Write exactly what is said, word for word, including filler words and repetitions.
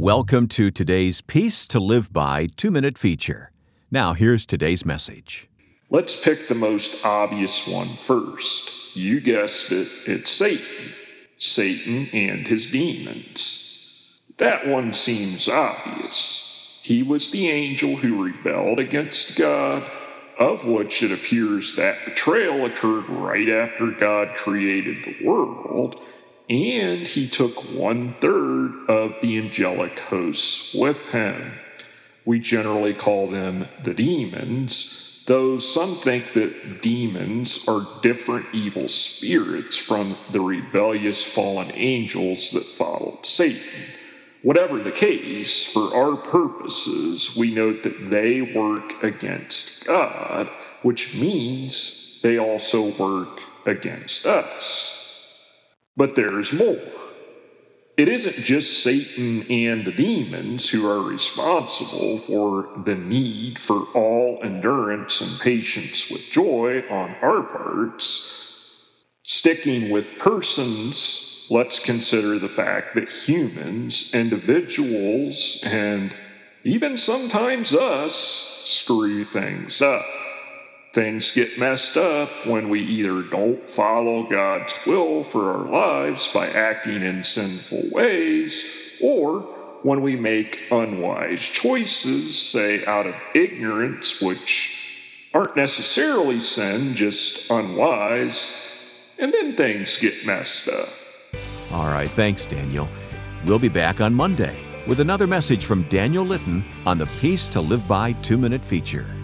Welcome to today's Peace to Live By two-minute feature. Now, here's today's message. Let's pick the most obvious one first. You guessed it, it's Satan. Satan and his demons. That one seems obvious. He was the angel who rebelled against God, of which it appears that betrayal occurred right after God created the world, and he took one-third of the angelic hosts with him. We generally call them the demons, though some think that demons are different evil spirits from the rebellious fallen angels that followed Satan. Whatever the case, for our purposes, we note that they work against God, which means they also work against us. But there's more. It isn't just Satan and the demons who are responsible for the need for all endurance and patience with joy on our parts. Sticking with persons, let's consider the fact that humans, individuals, and even sometimes us, screw things up. Things get messed up when we either don't follow God's will for our lives by acting in sinful ways, or when we make unwise choices, say out of ignorance, which aren't necessarily sin, just unwise, and then things get messed up. All right, thanks, Daniel. We'll be back on Monday with another message from Daniel Litton on the Peace to Live By two-minute feature.